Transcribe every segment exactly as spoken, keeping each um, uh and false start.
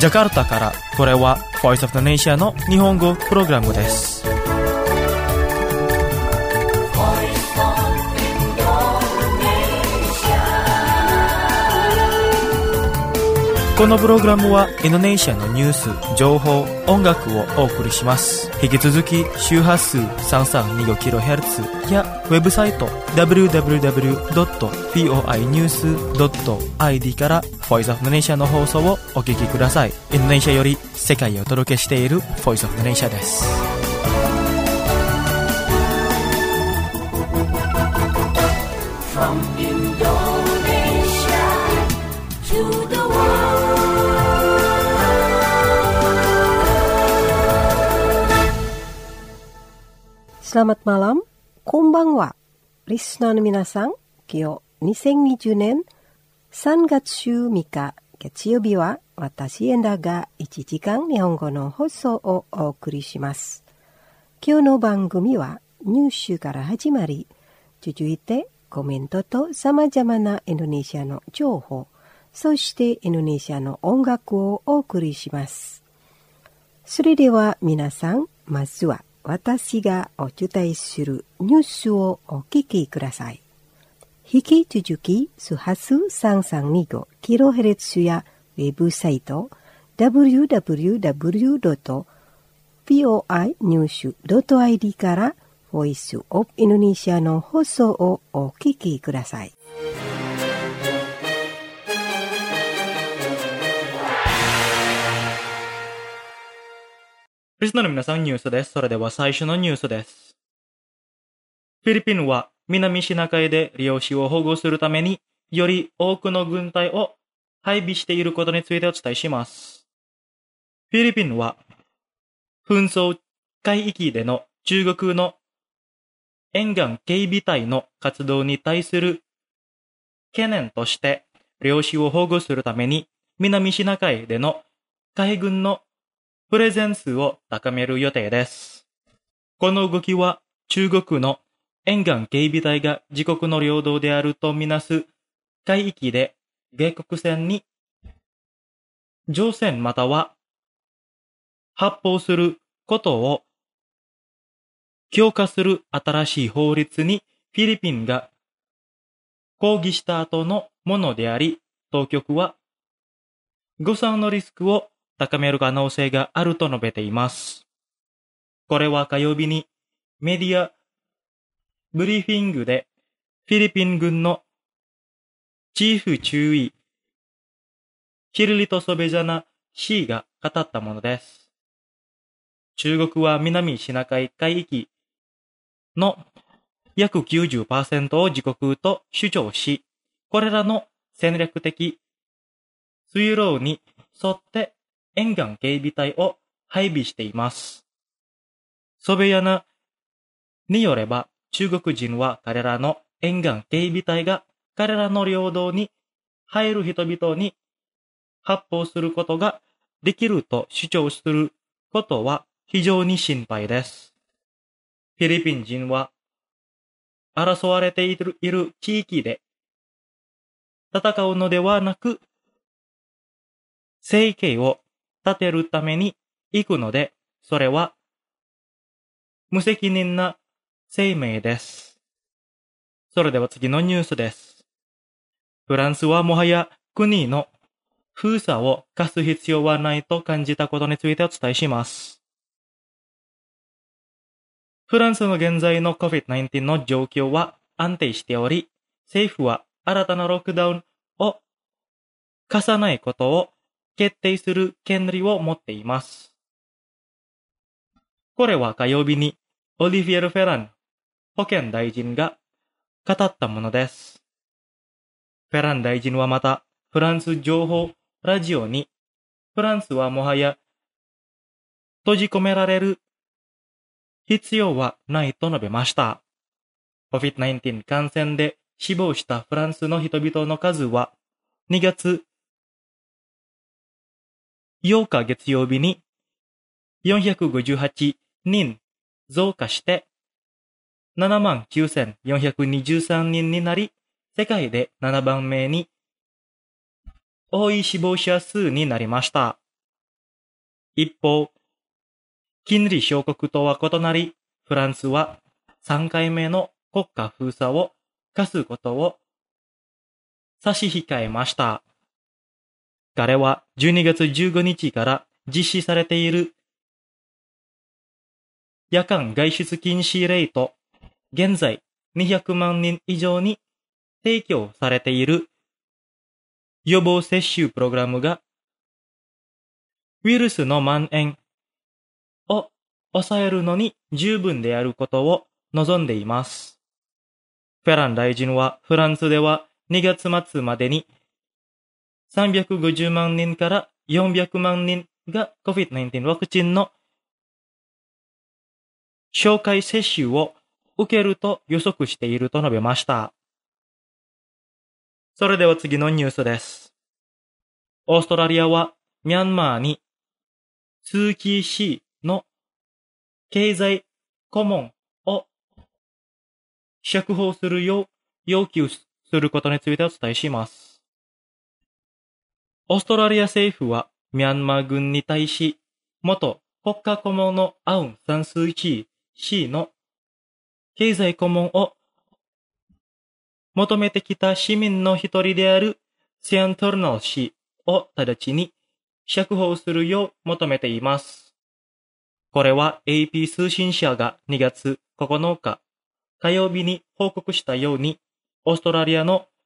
ジャカルタからこれは Voice of the Nation の日本語プログラムです。このプログラムはインドネシアのニュース、情報、音楽をお送りします。引き続き周波数 さんさんにごキロヘルツ やウェブサイト ダブリューダブリューダブリュードットフォーアイニュースドットアイディー から Voice of the Nation の放送をお聞きください。インドネシアより世界へお届けしている Voice of the Nation です。From Indonesia to the Selamat malam, konbanwa. Listenerの皆さん、今日にせんにじゅうねんさんがつじゅうみっか月曜日は私エンダがいちじかん日本語の放送をお送りします。今日の番組はニュースから始まり、続いてコメントと様々なインドネシアの情報、そしてインドネシアの音楽をお送りします。それでは皆さん、まずは私がお伝えするニュースをお聞きください。引き続き、周波数 さんさんにごキロヘルツ やウェブサイト ダブリューダブリューダブリュードットフォーアイニュースドットアイディー からボイスオブインドネシアの放送をお聞きください。 リスナーの皆さん、ニュースです。それでは最初のニュースです。フィリピンは南シナ海で領主を保護するためにより多くの軍隊を配備していることについてお伝えします。フィリピンは紛争海域での中国の沿岸警備隊の活動に対する懸念として領主を保護するために南シナ海での海軍のプレゼンスを高める予定です。この動きは中国の沿岸警備隊が自国の領土であるとみなす海域で米国船に乗船または発砲することを強化する新しい法律にフィリピンが抗議した後のものであり、当局は誤算のリスクを高める可能性があると述べています。これは火曜日にメディアブリーフィングでフィリピン軍のチーフ中尉キルリト・ソベジャナ氏が語ったものです。中国は南シナ海海域の約 きゅうじゅっパーセント を自国と主張し、これらの戦略的水路に沿って沿岸警備隊を配備しています。ソベヤナによれば、中国人は彼らの沿岸警備隊が彼らの領土に入る人々に発砲することができると主張することは非常に心配です。フィリピン人は争われている、いる地域で戦うのではなく、生計を立てるために行くので、それは無責任な声明です。それでは次のニュースです。フランスはもはや国の封鎖を課す必要はないと感じたことについてお伝えします。フランスの現在の コビッドナインティーン の状況は安定しており、政府は新たなロックダウンを課さないことを決定する権利を持っています。これは火曜日にオリヴィエル・フェラン保健大臣が語ったものです。フェラン大臣はまたフランス情報ラジオにフランスはもはや閉じ込められる必要はないと述べました。コビッドナインティーン 感染で死亡したフランスの人々の数はにがつようか月曜日によんひゃくごじゅうはちにん増加してななまんきゅうせんよんひゃくにじゅうさんにんになり、世界でななばんめに多い死亡者数になりました。 一方、金利小国とは異なり、フランスはさんかいめの国家封鎖を課すことを差し控えました。彼はじゅうにがつじゅうごにちから実施されている夜間外出禁止令と現在にひゃくまんにん以上に提供されている予防接種プログラムがウイルスの蔓延を抑えるのに十分であることを望んでいます。フェラン大臣はフランスではにがつ末までにさんびゃくごじゅうまんにんからよんびゃくまんにんが コビッドナインティーン ワクチンの紹介接種を受けると予測していると述べました。それでは次のニュースです。オーストラリアはミャンマーにスー・キー氏の経済顧問を釈放するよう要求することについてお伝えします。オーストラリア政府はミャンマー軍に対し元国家顧問のアウン・サン・スー・チー氏の経済顧問を求めてきた市民の一人であるセアン・トルノー氏を直ちに釈放するよう求めています。これは エーピー 通信社がにがつここのか火曜日に報告したように、オーストラリアの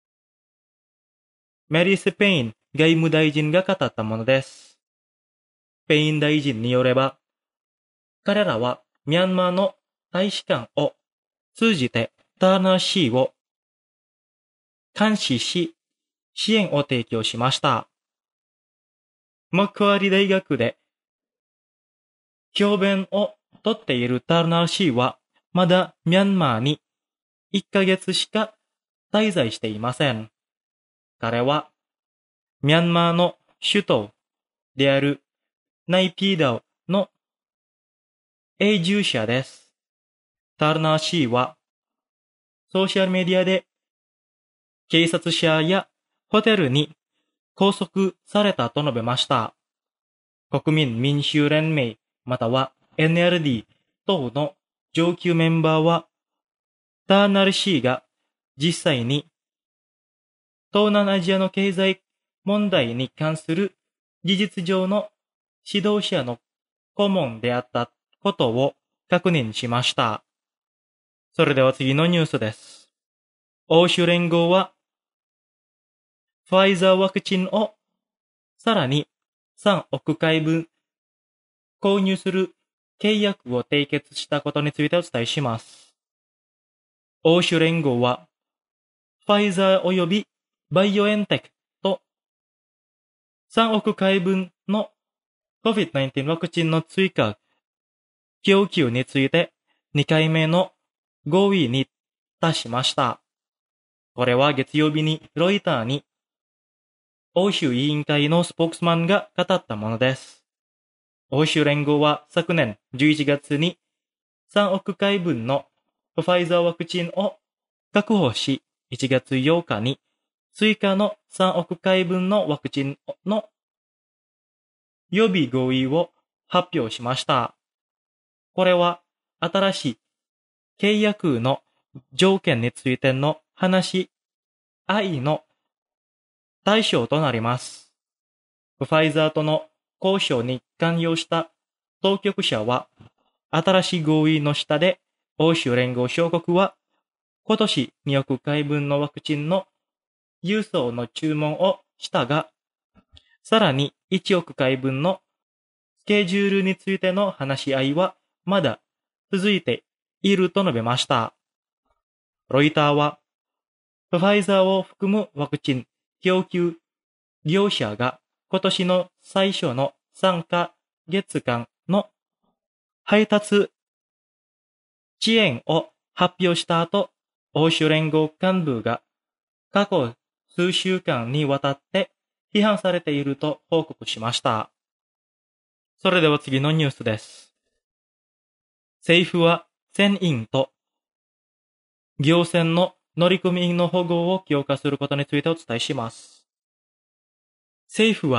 メリー・スペイン外務大臣が語ったものです。スペイン大臣によれば、彼らはミャンマーの大使館を通じてターナー氏を監視し、支援を提供しました。マクワリ大学で教鞭をとっているターナー氏は、まだミャンマーにいっかげつしか滞在していません。彼はミャンマーの首都であるナイピーダウの永住者です。ターナー氏はソーシャルメディアで警察車やホテルに拘束されたと述べました。国民民主連盟または エヌエルディー 等の上級メンバーは、ターナル氏が実際に東南アジアの経済問題に関する事実上の指導者の顧問であったことを確認しました。それでは次のニュースです。欧州連合は、ファイザーワクチンをさらにさんおくかいぶん購入する契約を締結したことについてお伝えします。欧州連合は、ファイザー及びバイオエンテックとさんおくかいぶんの コビッドナインティーン ワクチンの追加供給についてにかいめの合意に達しました。これは月曜日にロイターに欧州委員会のスポークスマンが語ったものです。欧州連合は昨年じゅういちがつにさんおくかいぶんのファイザーワクチンを確保し、いちがつようかに追加のさんおくかいぶんのワクチンの予備合意を発表しました。これは新しい契約の条件についての話し合いの対象となります。ファイザーとの交渉に関与した当局者は、新しい合意の下で欧州連合諸国は今年におくかいぶんのワクチンの郵送の注文をしたが、さらにいちおくかいぶんのスケジュールについての話し合いはまだ続いていると述べました。ロイターは、ファイザーを含むワクチン供給業者が今年の最初のさんかげつかんの配達遅延を発表した後、欧州連合幹部が過去数週間にわたって批判されていると報告しました。それでは次のニュースです。政府は船員と漁船の乗組員の保護を強化することについてお伝えします。政府は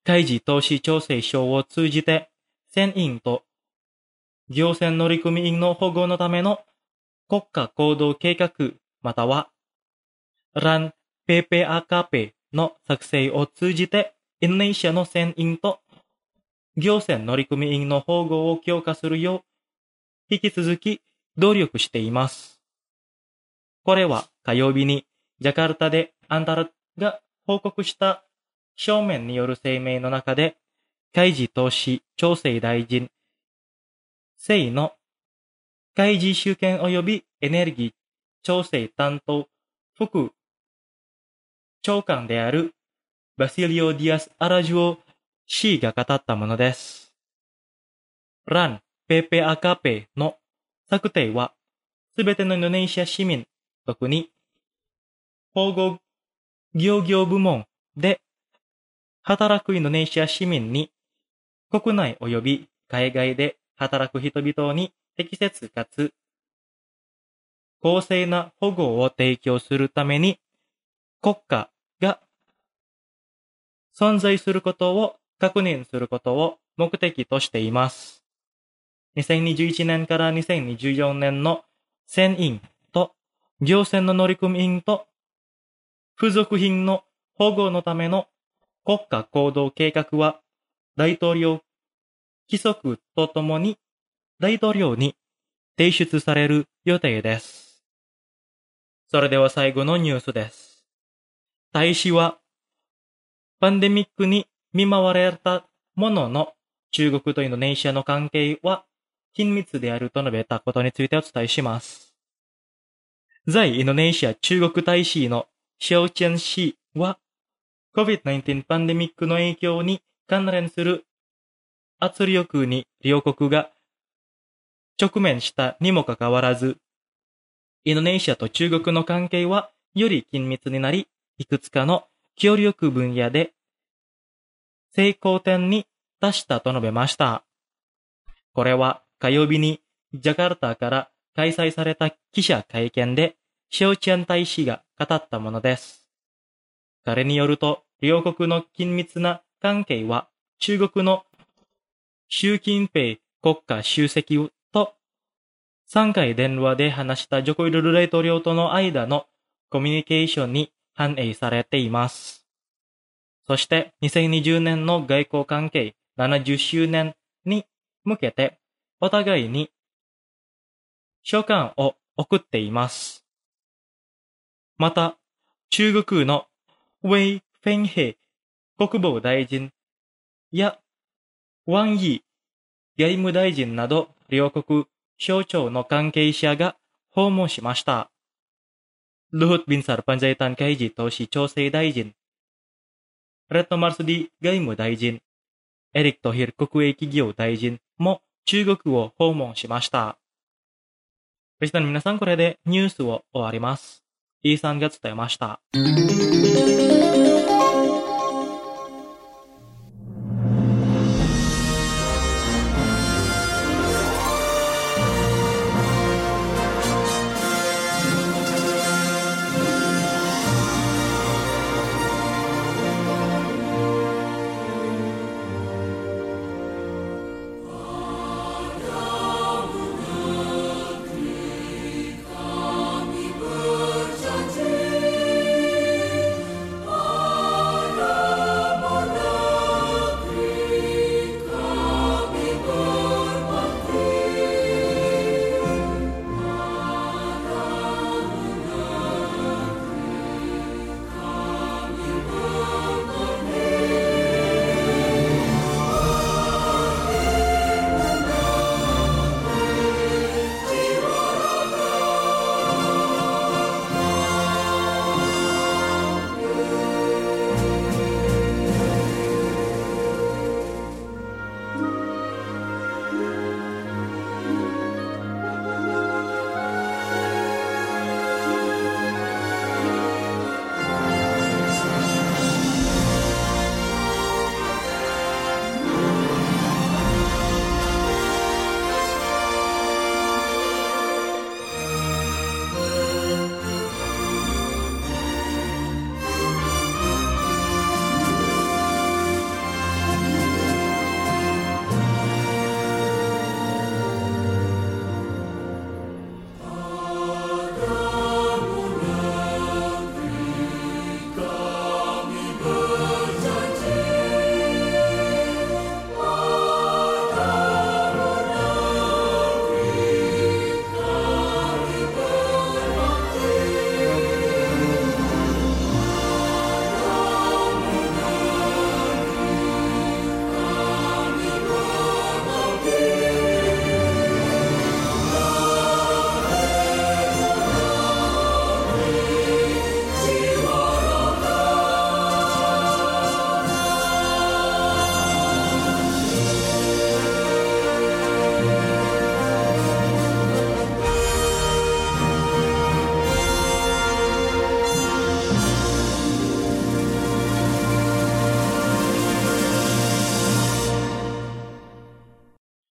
海事投資調整省を通じて、船員と行船乗組員の保護のための国家行動計画または ラン ピーピーアーケーピー の作成を通じて、インドネシアの船員と行船乗組員の保護を強化するよう、引き続き努力しています。これは火曜日にジャカルタでアンタラが報告した正面による声明の中で、海事投資調整大臣、セイの海事主権及びエネルギー調整担当副長官であるバシリオ・ディアス・アラジュオ氏が語ったものです。ラン ピーピーアーケーピー の策定は、すべてのインドネシア市民、特に保護漁業部門で働くインドネシア市民に、国内及び海外で働く人々に適切かつ公正な保護を提供するために、国家が存在することを確認することを目的としています。にせんにじゅういちねんからにせんにじゅうよねんの船員と行船の乗組員と付属品の保護のための国家行動計画は、大統領規則とともに大統領に提出される予定です。それでは最後のニュースです。大使は、パンデミックに見舞われたものの、中国とインドネシアの関係は緊密であると述べたことについてお伝えします。在インドネシア中国大使のシャオチェン氏は、コビッドナインティーン パンデミックの影響に関連する圧力に両国が直面したにもかかわらず、インドネシアと中国の関係はより緊密になり、いくつかの協力分野で成功点に達したと述べました。これは火曜日にジャカルタから開催された記者会見でシャオチェン大使が語ったものです。彼によると、両国の緊密な関係は中国の習近平国家主席とさんかい電話で話したジョコウィドド大統領との間のコミュニケーションに反映されています。そしてにせんにじゅうねんの外交関係ななじゅっしゅうねんに向けてお互いに書簡を送っています。また、中国のウェイ・フェンヘイ国防大臣やワン・イー外務大臣など両国省庁の関係者が訪問しました。ルフト・ビンサル・パンジャイタン海事投資調整大臣、レッド・マルスディ外務大臣、エリック・トヒル国営企業大臣も中国を訪問しました。リスナーの皆さん、これでニュースを終わります。イーさんが伝えました。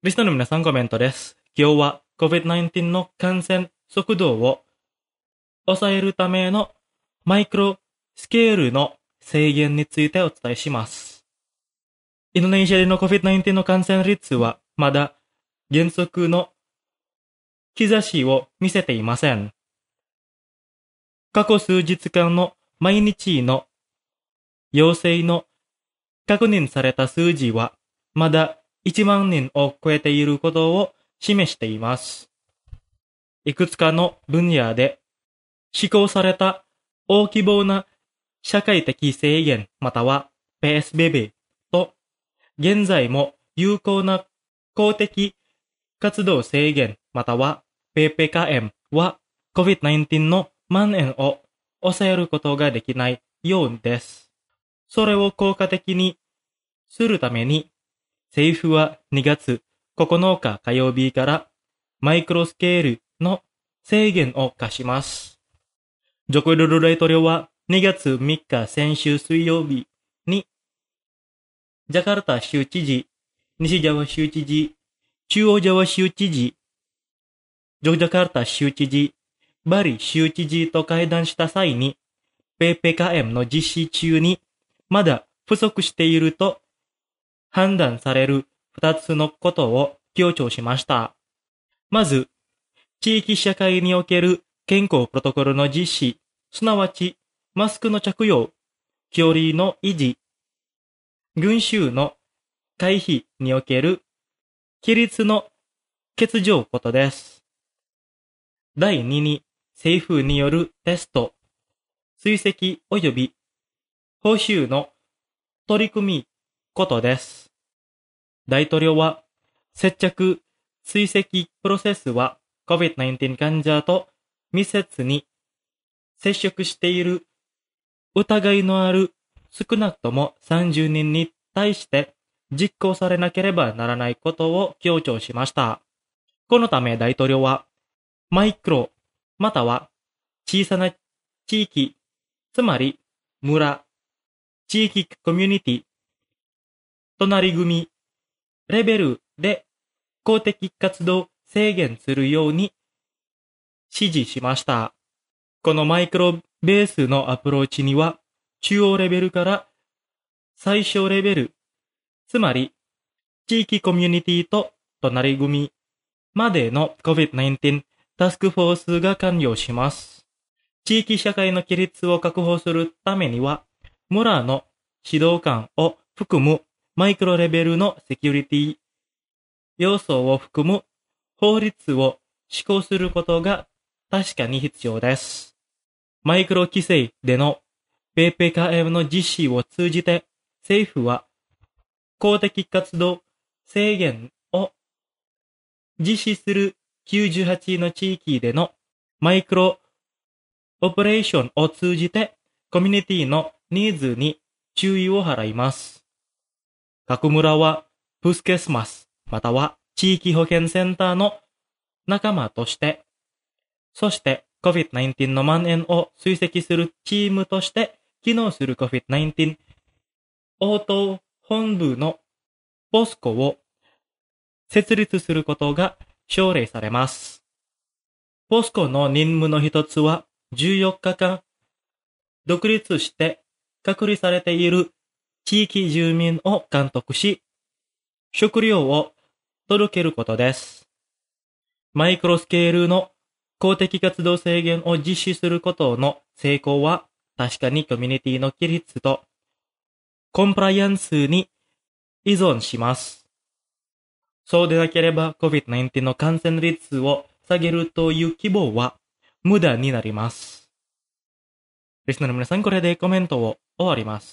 リスナーの皆さんコメントです。今日は コビッドナインティーン の感染速度を抑えるためのマイクロスケールの制限についてお伝えします。インドネシアでの コビッドナインティーン の感染率はまだ減速の兆しを見せていません。過去数日間の毎日の陽性の確認された数字はまだいちまんにんを超えていることを示しています。いくつかの分野で施行された大規模な社会的制限または ピーエスビービー と現在も有効な公的活動制限または ピーピーケーエム は コビッドナインティーン の蔓延を抑えることができないようです。それを効果的にするために政府はにがつここのか火曜日からマイクロスケールの制限を課します。ジョコウィドド大統領はにがつみっか先週水曜日にジャカルタ州知事、西ジャワ州知事、中央ジャワ州知事、ジョグジャカルタ州知事、バリ州知事と会談した際に ピーピーケーエム の実施中にまだ不足していると判断される二つのことを強調しました。まず、地域社会における健康プロトコルの実施、すなわちマスクの着用、距離の維持、群衆の回避における規律の欠如ことです。だいにに、政府によるテスト、追跡及び報酬の取り組みことです。大統領は接着追跡プロセスは コビッドナインティーン 患者と密接に接触している疑いのある少なくともさんじゅうにんに対して実行されなければならないことを強調しました。このため大統領はマイクロまたは小さな地域、つまり村、地域コミュニティ、隣組、レベルで公的活動制限するように指示しました。このマイクロベースのアプローチには中央レベルから最小レベル、つまり地域コミュニティと隣組までの コビッドナインティーン タスクフォースが関与します。地域社会の規律を確保するためには村の指導官を含むマイクロレベルのセキュリティ要素を含む法律を施行することが確かに必要です。マイクロ規制での ピーピーケーエム の実施を通じて政府は公的活動制限を実施するきゅうじゅうはちの地域でのマイクロオペレーションを通じてコミュニティのニーズに注意を払います。各村はプスケスマスまたは地域保健センターの仲間として、そして コビッドナインティーン の蔓延を追跡するチームとして機能する コビッドナインティーン 応答本部のポスコを設立することが奨励されます。ポスコの任務の一つはじゅうよっかかん独立して隔離されている地域住民を監督し、食料を届けることです。マイクロスケールの公的活動制限を実施することの成功は確かにコミュニティの規律とコンプライアンスに依存します。そうでなければ コビッドナインティーン の感染率を下げるという希望は無駄になります。リスナーの皆さん、これでコメントを終わります。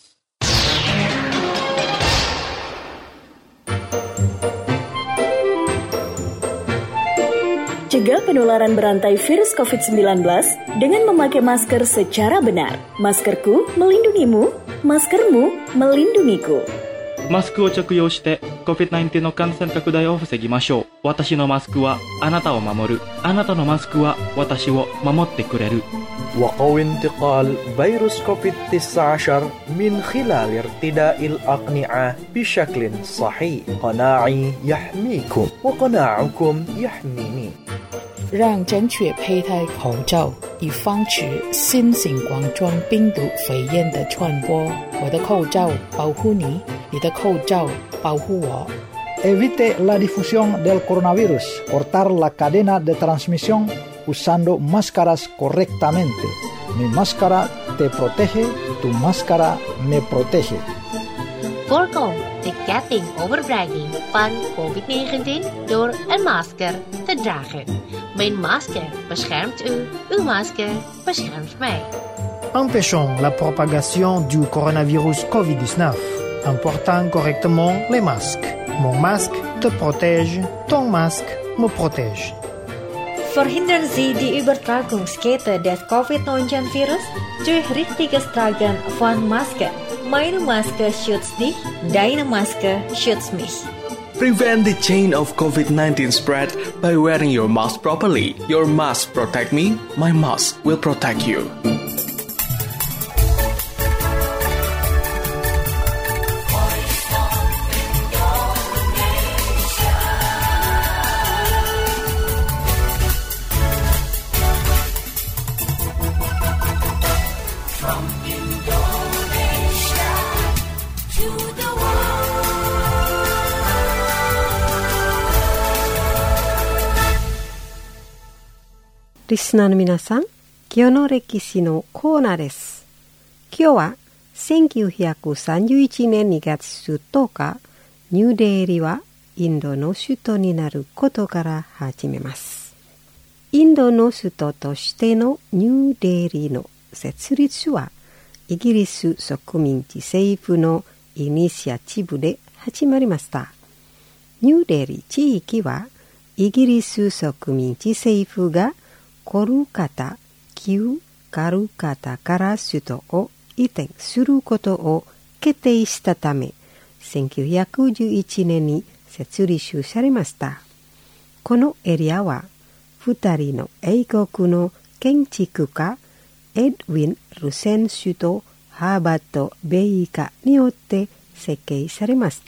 Cegah penularan berantai virus covid sembilan belas dengan memakai masker secara benar. Maskerku melindungimu, maskermu melindungiku. マスクを着用して コビッドナインティーン の感染拡大を防ぎましょう。私のマスクはあなたを守る。あなたのマスクは私を守ってくれる。 وقوي انتقال فيروس كوفيد تسعة عشر من خلال ارتداء الأقنعة بشكل صحيح. قناعي يحميكم وقناعكم يحميني. 让正确佩戴口罩，以防止新型冠状病毒肺炎的传播。我的口罩保护你，你的口罩保护我。 Evite la difusión del coronavirus. Cortar la cadena de transmisión usando máscaras correctamente. Mi máscara te protege, tu máscara me protege. Voorkom de ketting overbrenging van covid negentien door een masker te dragen. Mijn masker beschermt u, uw masker beschermt mij. Empêchons la propagation du coronavirus covid dix-neuf en portant correctement les masques. Mon masque te protège, ton masque me protège. Verhindern Sie die Übertragungskette des covid neunzehn virus durch richtiges Tragen von Maske. Meine Maske schützt dich, deine Maske schützt mich. Prevent the chain of covid nineteen spread by wearing your mask properly. Your mask protect me, my mask will protect you. リスナーの皆さん、今日の歴史のコーナーです。今日はせんきゅうひゃくさんじゅういちねんにがつとおか、ニューデリーはインドの首都になることから始めます。インドの首都としてのニューデリーの設立は、イギリス植民地政府のイニシアチブで始まりました。ニューデリー地域は、イギリス植民地政府がコルカタ、旧カルカタから首都を移転することを決定したため、せんきゅうひゃくじゅういちねんに設立されました。このエリアは、二人の英国の建築家、エドウィン・ルセン氏とハーバート・ベイカによって設計されました。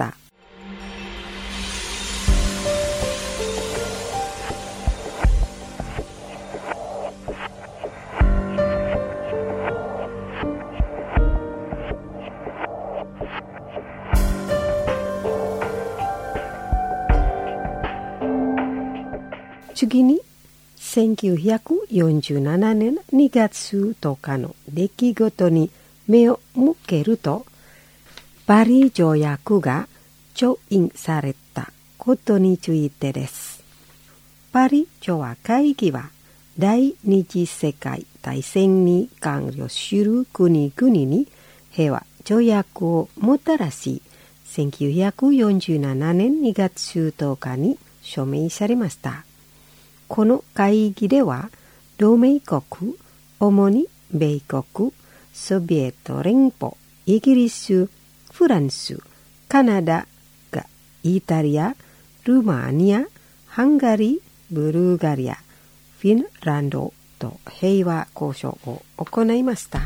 次に、せんきゅうひゃくよんじゅうななねんにがつとおかの出来事に目を向けると、パリ条約が調印されたことについてです。パリ調和会議は、第二次世界大戦に関与する国々に平和条約をもたらし、せんきゅうひゃくよんじゅうななねんにがつとおかに署名されました。この会議では、同盟国、主に米国、ソビエト連邦、イギリス、フランス、カナダがイタリア、ルーマニア、ハンガリー、ブルガリア、フィンランドと平和交渉を行いました。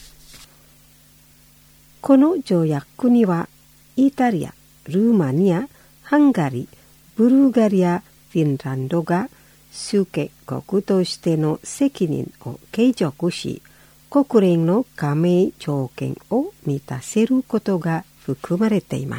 この条約には、イタリア、ルーマニア、ハンガリー、ブルガリア、フィンランドが主権国としての責任を継続し、国連の加盟条件を満たせることが含まれています。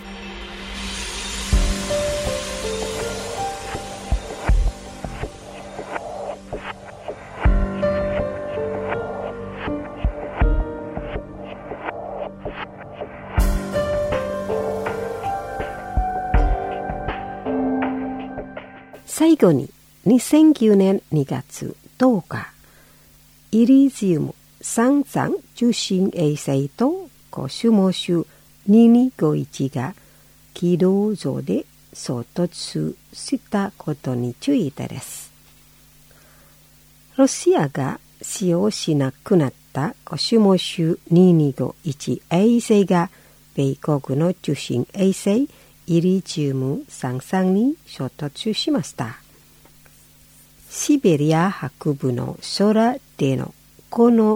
最後ににせんきゅうねんにがつとおか、イリジウムさんさん受信衛星とコスモスににごいちが軌道上で衝突したことについてです。ロシアが使用しなくなったコスモスににごいち衛星が米国の受信衛星イリジウムさんさんに衝突しました。シベリア北部の空でのこの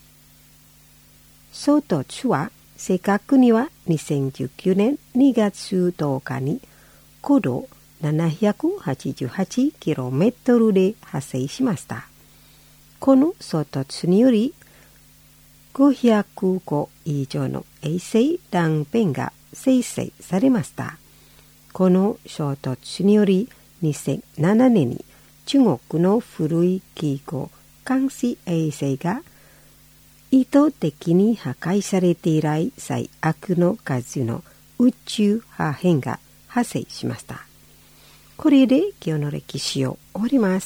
衝突は正確にはにせんじゅうきゅうねんにがつとおかに高度ななひゃくはちじゅうはちキロメートルで発生しました。この衝突によりごひゃくご以上の衛星断片が生成されました。この衝突によりにせんななねんに中国の古い記号監視衛星が意図的に破壊されて以来最悪の数の宇宙破片が発生しました。これで今日の歴史を終わります。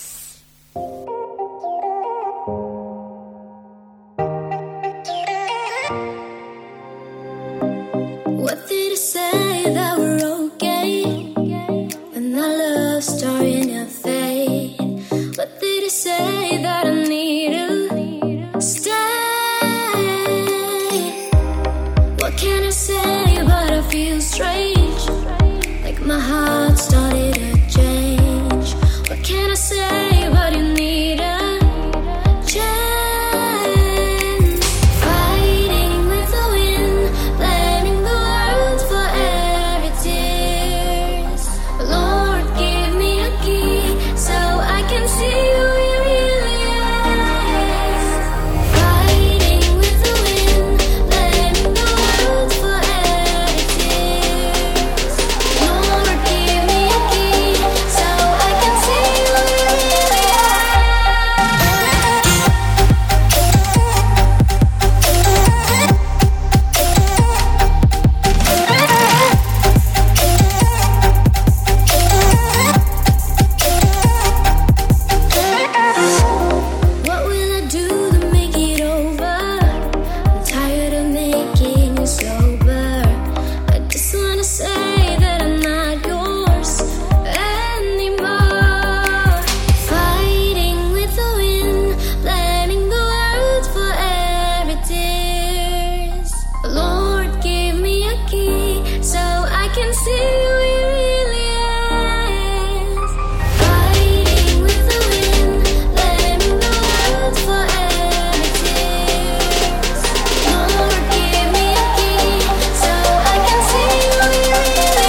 What did it say that we're okay when our love starting to fade? What did it say that I need to stay? What can I say but I feel strange, like my heart started to change. What can I say but you need a change? Fighting with the wind, blaming the world for every tears. Lord, give me a key so I can see who you really is. Fighting with the wind, blaming the world for every tears. Lord, give me a key so I can see who you really is. What will I do to make it over? I'm tired of making you sober. I just wanna say that I'm not yours anymore. Fighting with the wind, blaming the world for every tears. Lord, give me a key so I can see who you really is. Fighting with the wind, blaming the world for every tears. Lord, give me a key so I can see who you really is.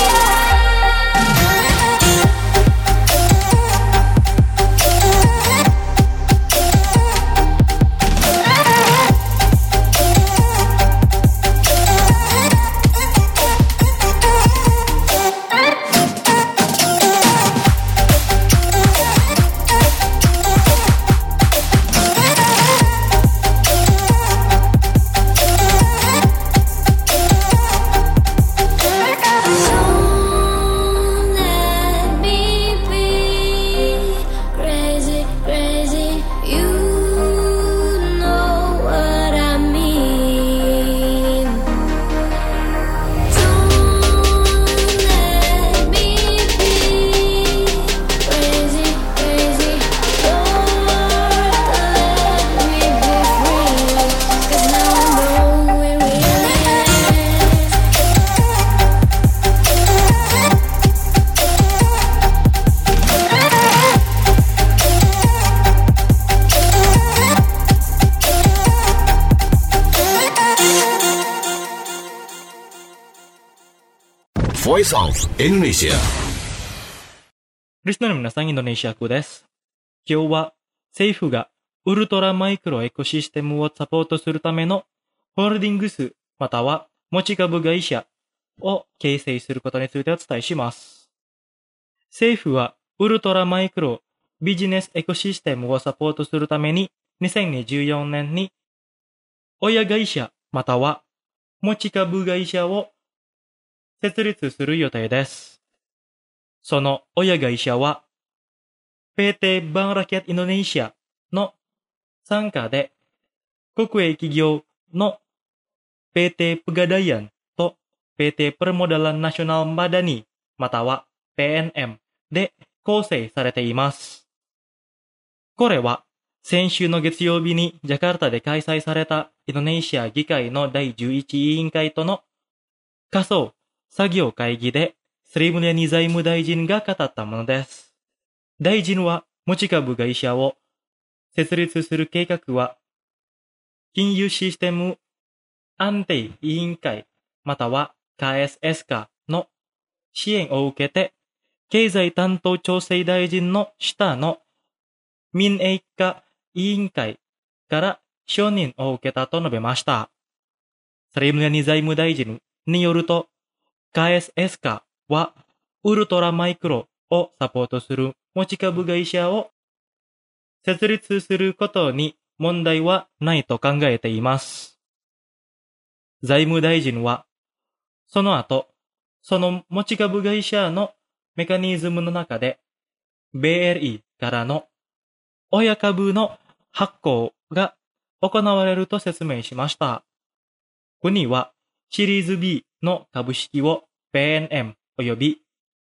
Don't let me be crazy, crazy. You know what I mean. Don't let me be crazy, crazy. Lord, let me be free, 'cause now I know who it really is. Voice of Indonesia。 リスナーの皆さん、インドネシア語です。今日は政府がウルトラマイクロエコシステムをサポートするためのホールディングスまたは持ち株会社を形成することについてお伝えします。政府はウルトラマイクロビジネスエコシステムをサポートするためににせんにじゅうよねんに親会社または持ち株会社を設立する予定です。その親会社は ピーティー Bank Rakyat Indonesia の傘下で国営企業の ピーティー Pegadaian と ピーティー Permodalan Nasional Madani または ピーエヌエム で構成されています。これは先週の月曜日にジャカルタで開催されたインドネシア議会のだいじゅういち委員会との仮想作業会議でスリムネニ財務大臣が語ったものです。大臣は持ち株会社を設立する計画は、金融システム安定委員会または ケーエスエス 化の支援を受けて、経済担当調整大臣の下の民営化委員会から承認を受けたと述べました。スリムネニ財務大臣によると、ケーエスエス 化はウルトラマイクロをサポートする持ち株会社を設立することに問題はないと考えています。財務大臣は、その後、その持ち株会社のメカニズムの中で、ベーエルイー からの親株の発行が行われると説明しました。国はシリーズ B の株式を ピーエヌエム 及び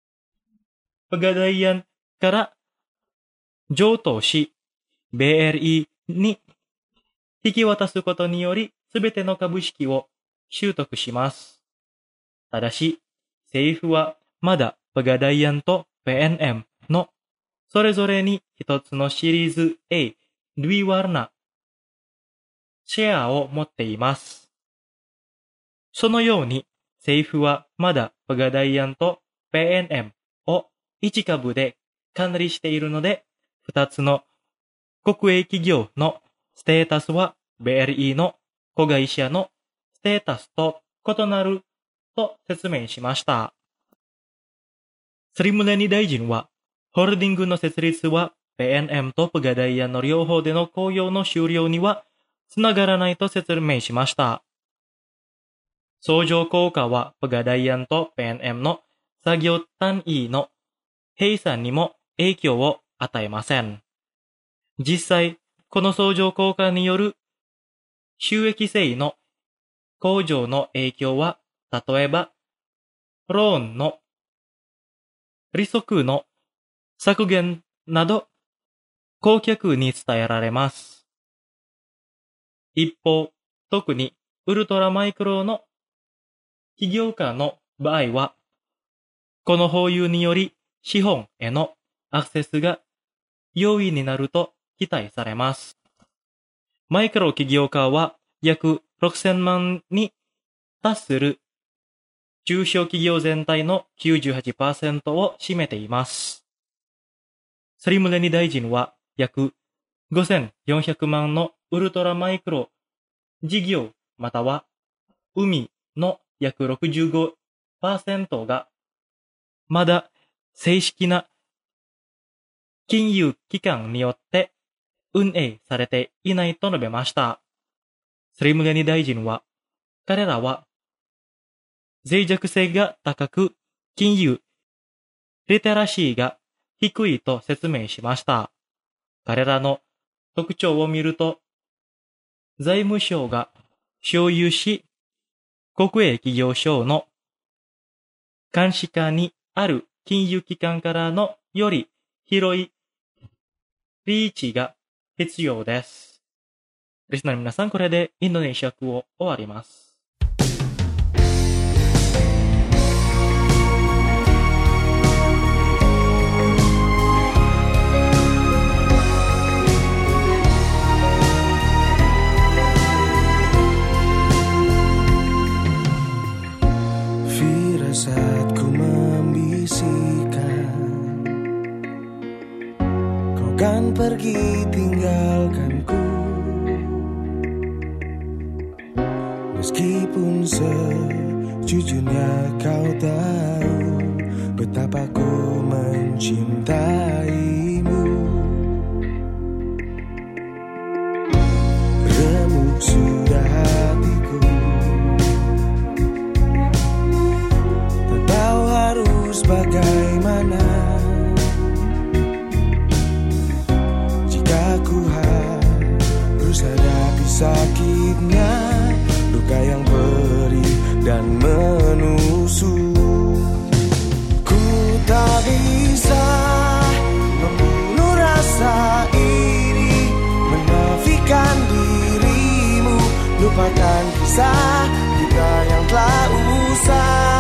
Pegadaianから譲渡し、ベーエルイー に引き渡すことにより、すべての株式を習得します。ただし、政府はまだPegadaianと ピーエヌエム のそれぞれに一つのシリーズ A ドゥイワルナシェアを持っています。そのように政府はまだPegadaianと ピーエヌエム を一株で管理しているので、二つの国営企業のステータスは ベーエルイー の子会社のステータスと異なると説明しました。スリムネニ大臣は、ホールディングの設立は ピーエヌエム とPegadaianの両方での雇用の終了にはつながらないと説明しました。相乗効果はPegadaianと ピーエヌエム の作業単位の閉鎖にも影響を与えません。実際、この相乗効果による収益性の向上の影響は、例えば、ローンの利息の削減など、顧客に伝えられます。一方、特にウルトラマイクロの起業家の場合は、この保有により資本へのアクセスが容易になると期待されます。マイクロ起業家は約ろくせんまんに達する中小企業全体の きゅうじゅうはちパーセント を占めています。スリムネニ大臣は約ごせんよんひゃくまんのウルトラマイクロ事業または海の約 ろくじゅうごパーセント がまだ正式な金融機関によって運営されていないと述べました。スリムネニ大臣は、彼らは脆弱性が高く、金融リテラシーが低いと説明しました。彼らの特徴を見ると、財務省が所有し、国営企業省の監視下にある金融機関からのより広いリーチが必要です。リスナーの皆さん、これでインドネシア語を終わります。 Firasatku membisikkan kau kan pergi tinggalkanku, meskipun sejujurnya kau tahu betapa ku mencintaimu. Remuk sudah hatiku, bagaimana jika ku harus hadapi sakitnya, luka yang perih dan menusuk. Ku tak bisa membunuh rasa ini, menafikan dirimu, lupakan kisah kita yang telah usai.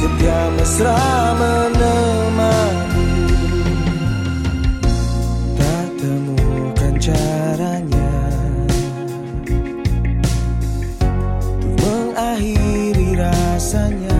setia mesra menemani. Tak temukan caranya untuk mengakhiri rasanya.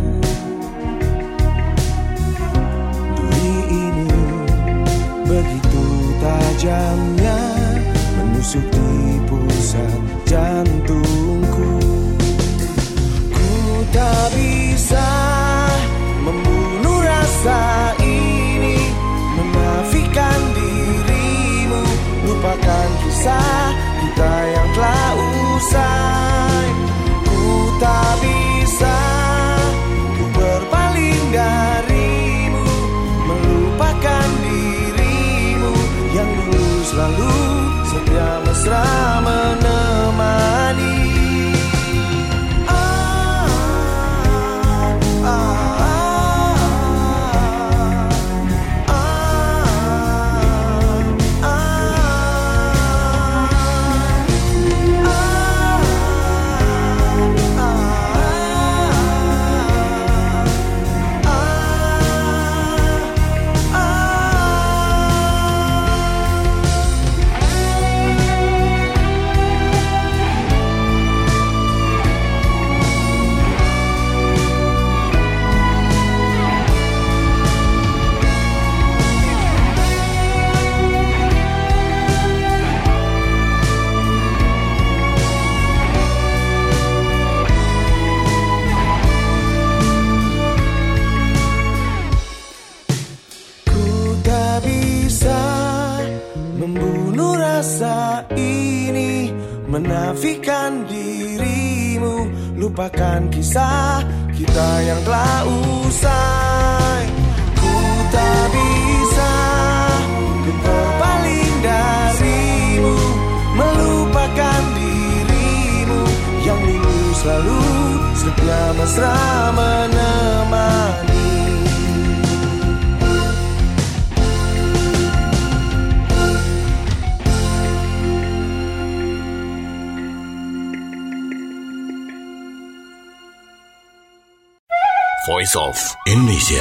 Duri ini begitu tajamnya, menusuk di pusat jantungku. Ku tak bisa membunuh rasa ini, menafikan dirimu, lupakan kisah kita yang telah usai. Ku tak bisa, ku berpaling darimu, melupakan dirimu yang dulu selalu setia mesra menemani. Menafikan dirimu, lupakan kisah kita yang telah usai. Ku tak bisa, ku berpaling darimu, melupakan dirimu yang dulu selalu setia mesra menemani. Voice of Indonesia.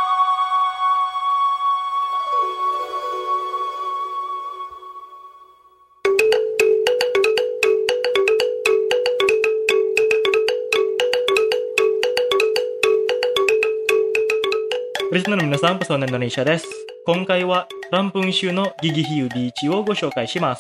Listenerの皆さん、パソネンドネシアです。今回はランプン州のギギヒユビーチをご紹介します。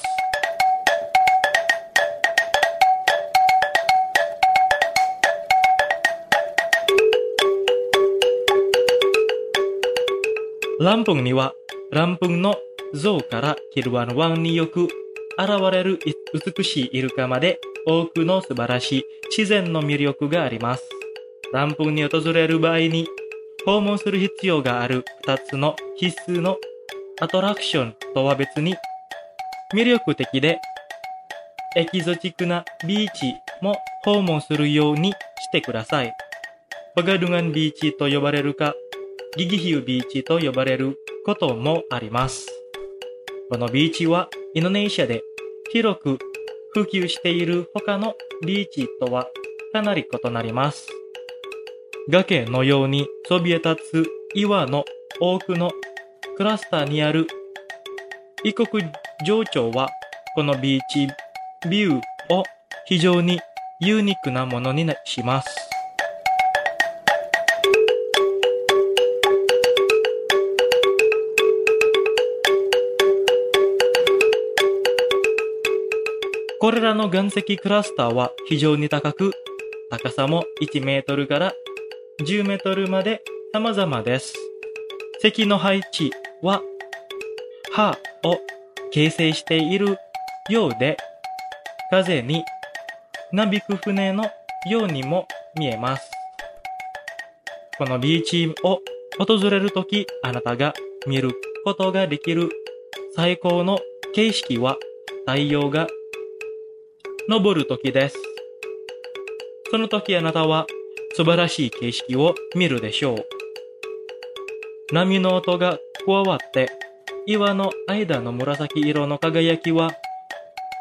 ランプンには、ランプンの像からキルワン湾によく現れる美しいイルカまで多くの素晴らしい自然の魅力があります。ランプンに訪れる場合に訪問する必要があるふたつの必須のアトラクションとは別に魅力的でエキゾチックなビーチも訪問するようにしてください。Pegadunganビーチと呼ばれるか、ギギヒユビーチと呼ばれることもあります。このビーチはインドネシアで広く普及している他のビーチとはかなり異なります。崖のようにそびえ立つ岩の多くのクラスターにある異国情緒はこのビーチビューを非常にユニークなものにします。これらの岩石クラスターは非常に高く、高さもいちメートルからじゅうメートルまで様々です。石の配置は葉を形成しているようで、風になびく船のようにも見えます。このビーチを訪れるとき、あなたが見ることができる最高の景色は太陽が昇るときです。そのときあなたは素晴らしい景色を見るでしょう。波の音が加わって岩の間の紫色の輝きは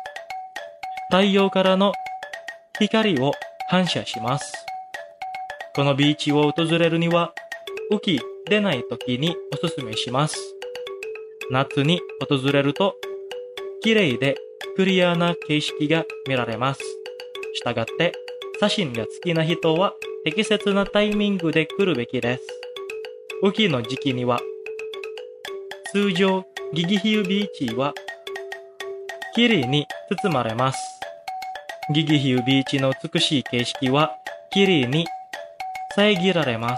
太陽からの光を反射します。 このビーチを訪れるには雨季でない時におすすめします。夏に訪れると綺麗でクリアな景色が見られます。したがって写真が好きな人は適切なタイミングで来るべきです。雨季の時期には通常ギギヒュービーチは霧に包まれます。ギギヒュービーチの美しい景色は霧に遮られます。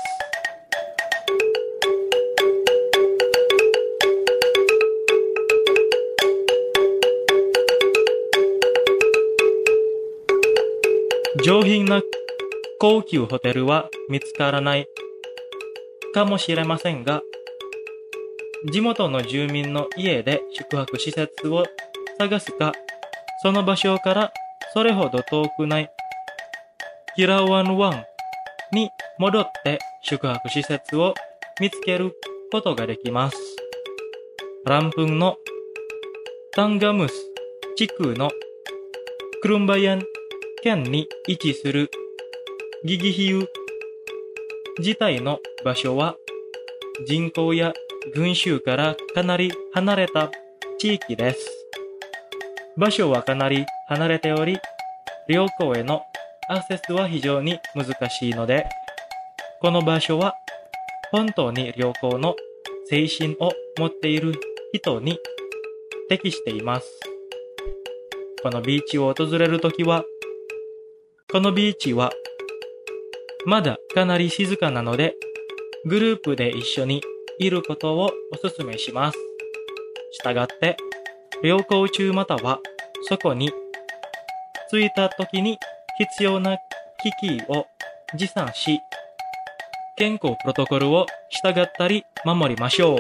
上品な高級ホテルは見つからないかもしれませんが、地元の住民の家で宿泊施設を探すか、その場所からそれほど遠くないキラワンワンに戻って宿泊施設を見つけることができます。ランプンのタンガムス地区のクルンバヤン県に位置するギギヒュー自体の場所は人口や群衆からかなり離れた地域です。場所はかなり離れており、旅行へのアクセスは非常に難しいので、この場所は本当に旅行の精神を持っている人に適しています。このビーチを訪れるときは、このビーチはまだかなり静かなので、グループで一緒にいることをお勧めします。したがって、旅行中またはそこに着いた時に必要な機器を持参し、健康プロトコルを従ったり守りましょう。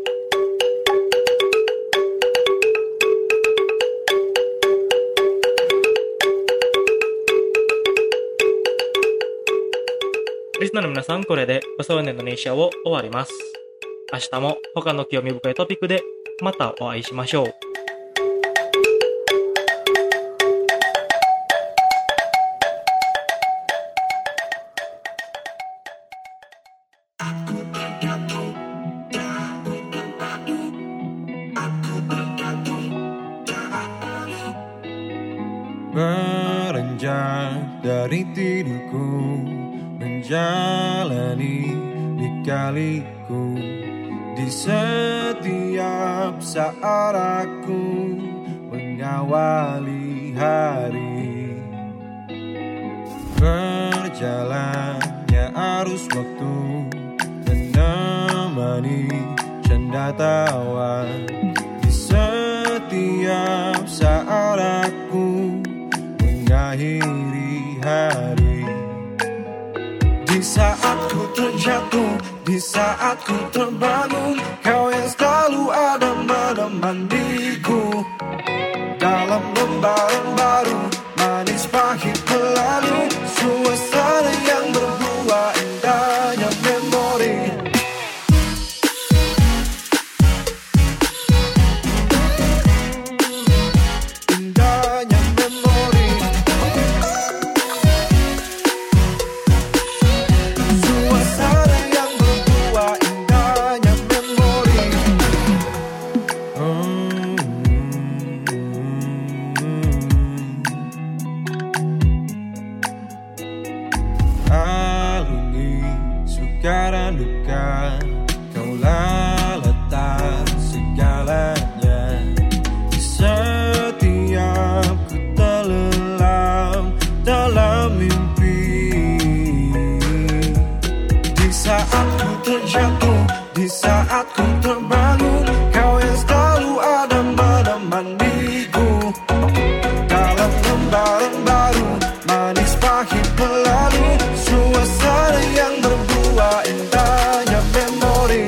リスナーの皆さん、これでバサワネンドネシアを終わります。明日も他の興味深いトピックでまたお会いしましょう。 Beranjak dari tidurku, menjalani lika-liku, di setiap saat aku mengawali hari. Berjalannya arus waktu menemani canda tawa, di setiap saat aku mengakhiri hari. Di saat ku terjatuh, di saat ku terbangun, kau yang selalu ada menemaniku. Dalam lembaran baru, manis pahit berlalu, suasana yang berbuah indahnya memori. Indahnya memori. Suasana yang berbuah indahnya memori. Oh. Alungi suka dan duka, kaulah letak segalanya. Di setiap ku terlelap dalam mimpi, di saat ku terjatuh, di saat ku terbangun, kau yang selalu ada menemaniku. Dalam lembaran baru, manis pahit berlalu, suasana yang berbuah indahnya memori.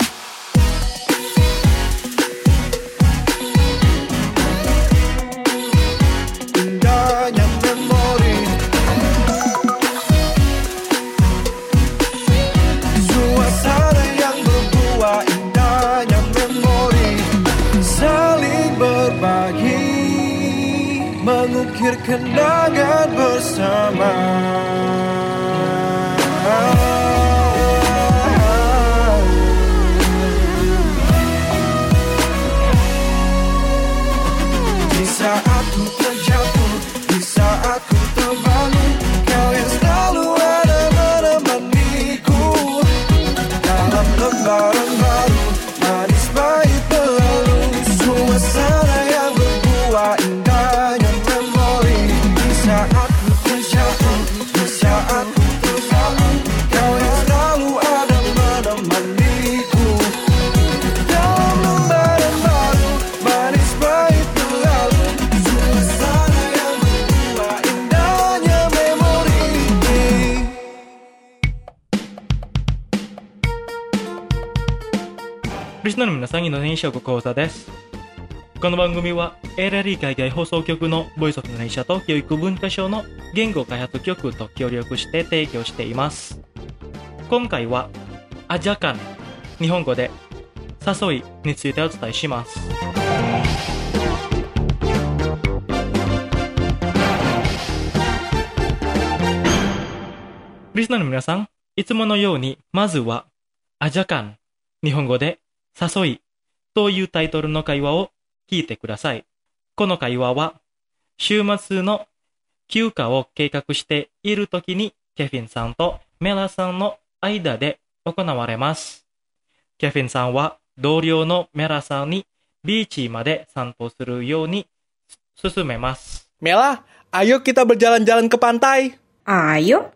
Indahnya memori. Suasana yang berbuah indahnya memori. Saling berbagi, mengukir kenangan bersama. リスナーの皆さん、インドネシア語講座です。この番組は エルエルイ 海外放送局のボイスオブインドネシアと教育文化省の言語開発局と協力して提供しています。今回はアジャカン、日本語で誘いについてお伝えします。リスナーの皆さん、いつものようにまずはアジャカン、日本語で誘いというタイトルの会話を聞いてください。この会話は週末の休暇を計画しているときにケフィンさんとメラさんの間で行われます。ケフィンさんは同僚のメラさんにビーチまで散歩するように勧めます。 Mela, ayo kita berjalan-jalan ke pantai. Ayo.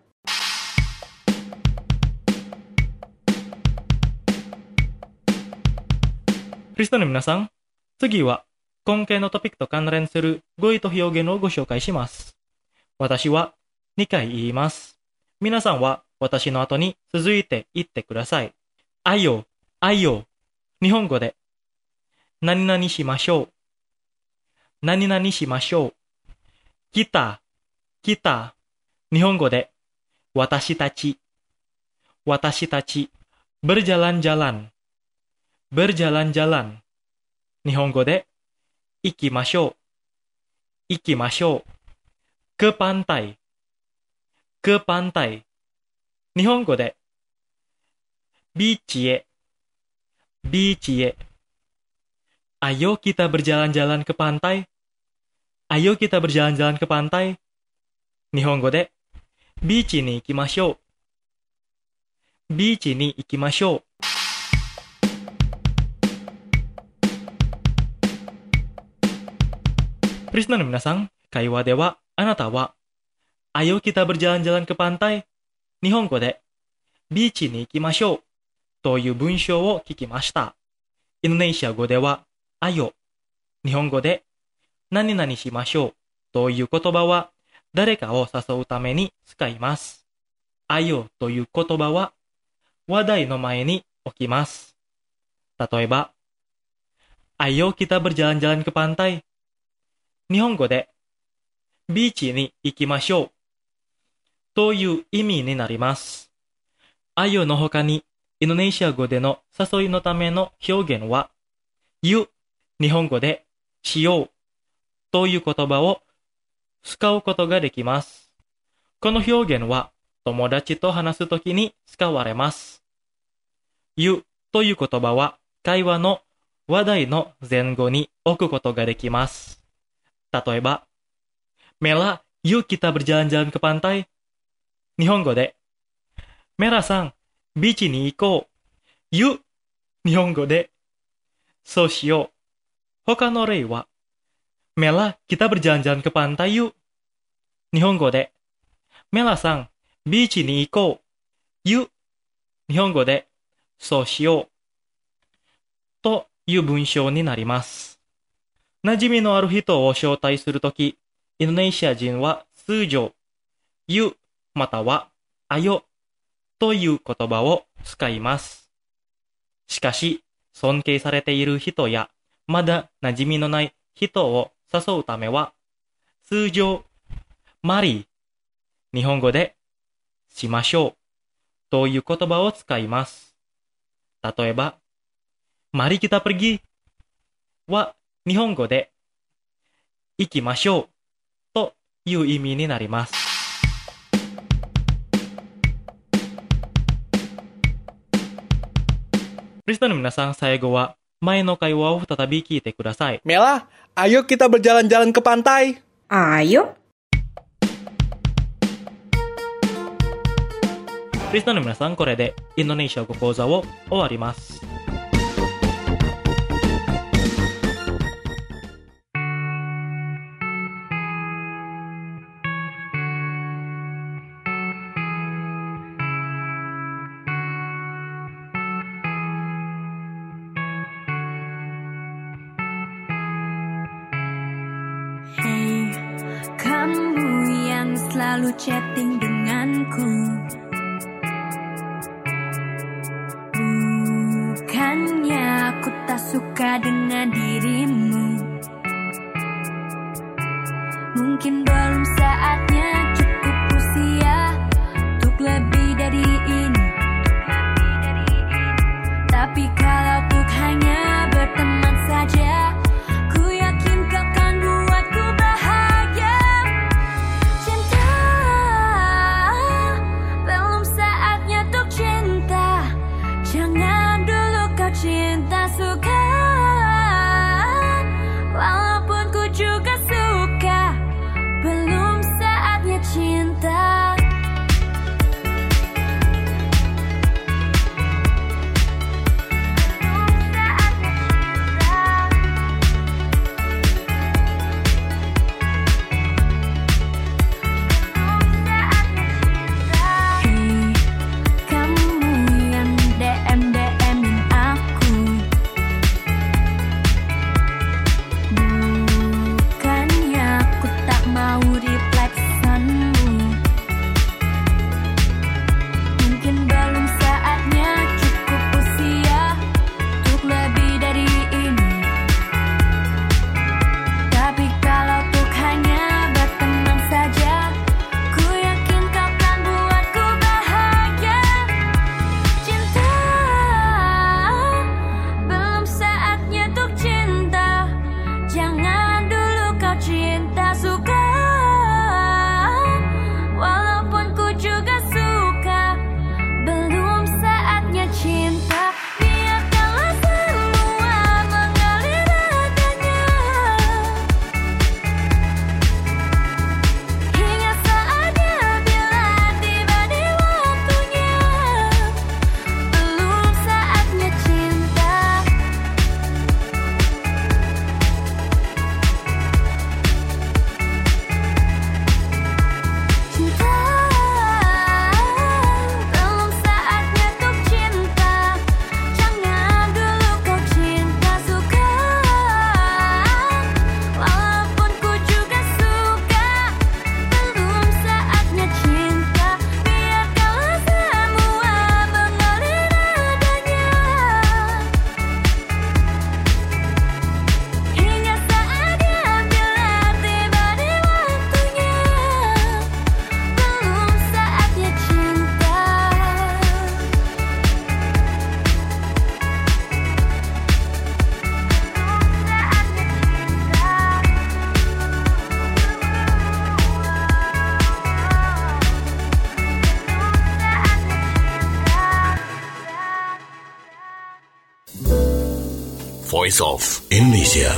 リスナーの皆さん、次は今回のトピックと関連する語彙と表現をご紹介します。私はにかい言います。皆さんは私の後に続いて言ってください。あいよ、あいよ。日本語で何々しましょう。何々しましょう。来た、来た。日本語で私たち。私たち。berjalan-jalan。berjalan-jalan。日本語で行きましょう。行きましょう。ke pantai。ke pantai。日本語でビーチへ。ビーチへ。Ayo kita berjalan-jalan ke pantai。Ayo kita berjalan-jalan ke pantai。日本語でビーチに行きましょう。ビーチに行きましょう。リスナーの皆さん、会話ではあなたは Ayo kita berjalan-jalan ke pantai。日本語でビーチに行きましょうという文章を聞きました。インドネシア語では Ayo。日本語で何々しましょうという言葉は誰かを誘うために使います。Ayo という言葉は話題の前に置きます。例えば、Ayo kita berjalan-jalan ke pantai。日本語でビーチに行きましょうという意味になります。Ayo の他にインドネシア語での誘いのための表現は You。日本語でしようという言葉を使うことができます。この表現は友達と話すときに使われます。You という言葉は会話の話題の前後に置くことができます。例えば、Mela, yuk kita berjalan-jalan ke pantai。日本語で、メラさん、ビーチに行こう。You。日本語で、そうしよう。他の例は、Mela, kita berjalan-jalan ke pantai yuk。日本語で、メラさん、ビーチに行こう。You。日本語で、そうしよう。という文章になります。馴染みのある人を招待するとき、インドネシア人は通常、You または Ayo という言葉を使います。しかし、尊敬されている人や、まだ馴染みのない人を誘うためは、通常、Mari、日本語で、しましょうという言葉を使います。例えば、Mari kita pergi は、日本語で行きましょうという意味になります。リスナーの皆さん、最後は前の会話を再び聞いてください。 Mela, ayo kita berjalan-jalan ke pantai. Ayo。 リスナーの皆さん、これでインドネシア語講座を終わります。 Selalu chatting denganku, bukannya aku suka dengan dirimu. Mungkin belum saatnya, cukup usia untuk lebih dari ini. Tapi kalau untuk hanya berteman saja, ku yakin kau kan buatku bahagia. Cinta, belum saatnya untuk cinta. Jangan dulu kau cinta suka, walaupun ku juga suka. Belum saatnya cinta. Voice of Indonesia.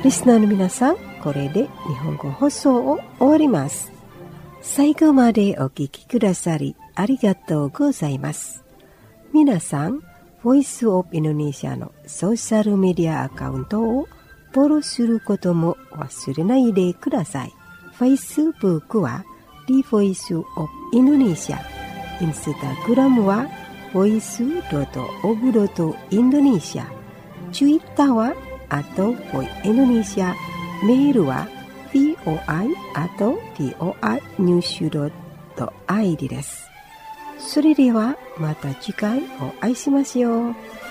リスナーの皆さん、これで日本語放送を終わります。最後までお聞きくださりありがとうございます。皆さん、ボイスオブインドネシアのソーシャルメディアアカウントをフォローすることも忘れないでください。Facebook は The Voice of Indonesia、インスタグラムは ボイスドットオブドットインドネシア、Twitter はアットボイインドネシア、メールは ブイオアイ アット ブイオアイ ニュース ドットアイディー です。それではまた次回お会いしましょう。